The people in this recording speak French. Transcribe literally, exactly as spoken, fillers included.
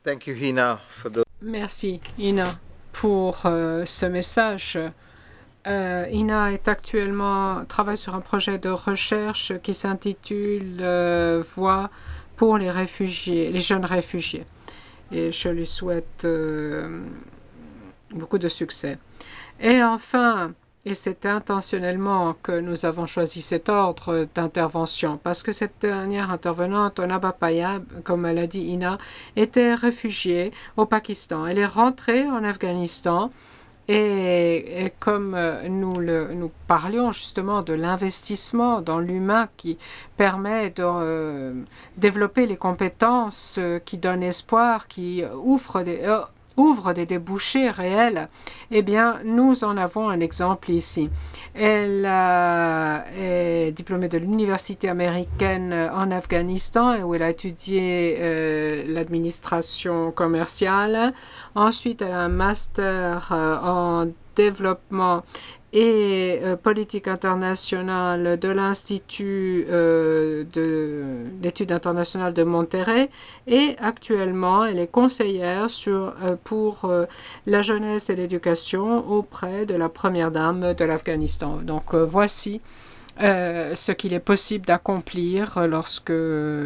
Thank you, Hina, for the... Merci, Ina, pour euh, ce message. Euh, Ina est actuellement travaille sur un projet de recherche qui s'intitule euh, Voix pour les réfugiés, les jeunes réfugiés. Et je lui souhaite euh, beaucoup de succès. Et enfin, et c'est intentionnellement que nous avons choisi cet ordre d'intervention, parce que cette dernière intervenante, Onaba Payab, comme l'a dit Ina, était réfugiée au Pakistan. Elle est rentrée en Afghanistan et, et comme nous, le, nous parlions justement de l'investissement dans l'humain qui permet de euh, développer les compétences euh, qui donnent espoir, qui ouvrent des... Euh, ouvre des débouchés réels, eh bien, nous en avons un exemple ici. Elle euh, est diplômée de l'université américaine en Afghanistan, où elle a étudié euh, l'administration commerciale. Ensuite, elle a un master euh, en développement et euh, politique internationale de l'Institut euh, d'études internationales de Monterrey et actuellement elle est conseillère sur, euh, pour euh, la jeunesse et l'éducation auprès de la première dame de l'Afghanistan. Donc euh, voici euh, ce qu'il est possible d'accomplir lorsque